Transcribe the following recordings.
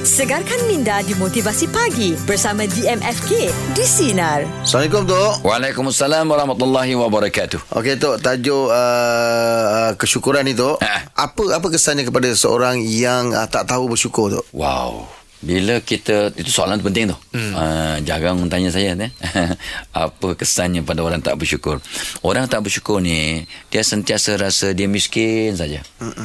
Segarkan minda di Motivasi Pagi bersama DMFK di Sinar. Assalamualaikum, Tok. Waalaikumsalam warahmatullahi wabarakatuh. Okey, Tok, tajuk kesyukuran ni, Tok. Apa kesannya kepada seorang yang tak tahu bersyukur, Tok? Wow. Bila kita, itu soalan penting tu. Jarang tanya saya apa kesannya pada orang tak bersyukur. Orang tak bersyukur ni, dia sentiasa rasa dia miskin saja.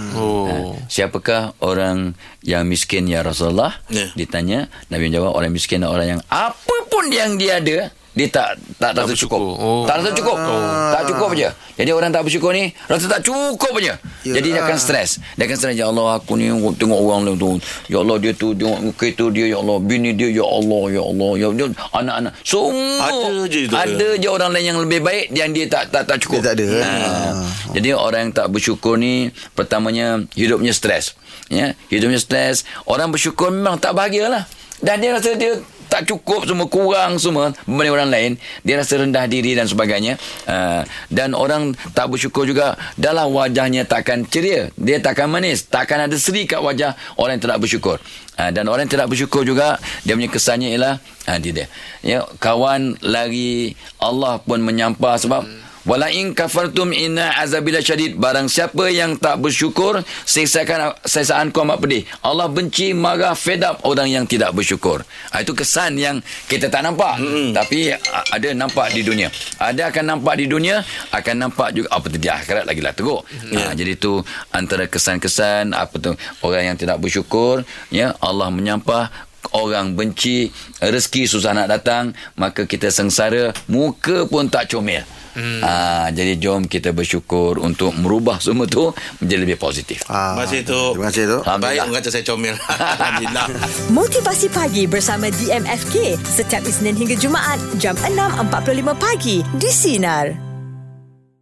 Siapakah orang yang miskin ya Rasulullah? Ditanya, Nabi menjawab, orang miskin adalah orang yang apa pun yang dia ada, dia tak rasa cukup. Tak rasa cukup. Tak cukup je. Jadi orang tak bersyukur ni rasa tak cukup je. Jadi dia akan stres. Dia akan stres, ya Allah, aku ni tengok orang lain tu, ya Allah, dia tu tengok kereta dia, ya Allah, bini dia, ya Allah, ya Allah, ya Allah, anak-anak semua ada je orang lain yang lebih baik, yang dia tak cukup. Dia tak ada. Jadi orang yang tak bersyukur ni, pertamanya hidupnya stres. Ya, hidupnya stres. Orang bersyukur memang tak bahagialah. Dan dia rasa dia tak cukup, semua kurang semua berbanding orang lain. Dia rasa rendah diri dan sebagainya. Dan orang tak bersyukur juga, dalam wajahnya takkan ceria, dia takkan manis, takkan ada seri kat wajah orang yang tidak bersyukur. Dan orang yang tidak bersyukur juga, dia punya kesannya ialah dia ya, kawan lari, Allah pun menyampah. Sebab wala in kafartum inna azabila syadid. Barang siapa yang tak bersyukur, siksaanku amat pedih. Allah benci, marah, fed up orang yang tidak bersyukur. Itu kesan yang kita tak nampak, tapi ada nampak di dunia. Ada akan nampak di dunia, akan nampak juga apa tu di akhirat lagi lah teruk. Jadi itu antara kesan-kesan apa tu orang yang tidak bersyukur, ya, Allah menyampah, orang benci, rezeki susah nak datang, maka kita sengsara, muka pun tak comel. Jadi jom kita bersyukur untuk merubah semua tu menjadi lebih positif. Terima kasih, Tok. Terima kasih, Tok. Baik mengata saya comel. Alhamdulillah. Motivasi Pagi bersama DMFK setiap Isnin hingga Jumaat jam 6.45 pagi di Sinar.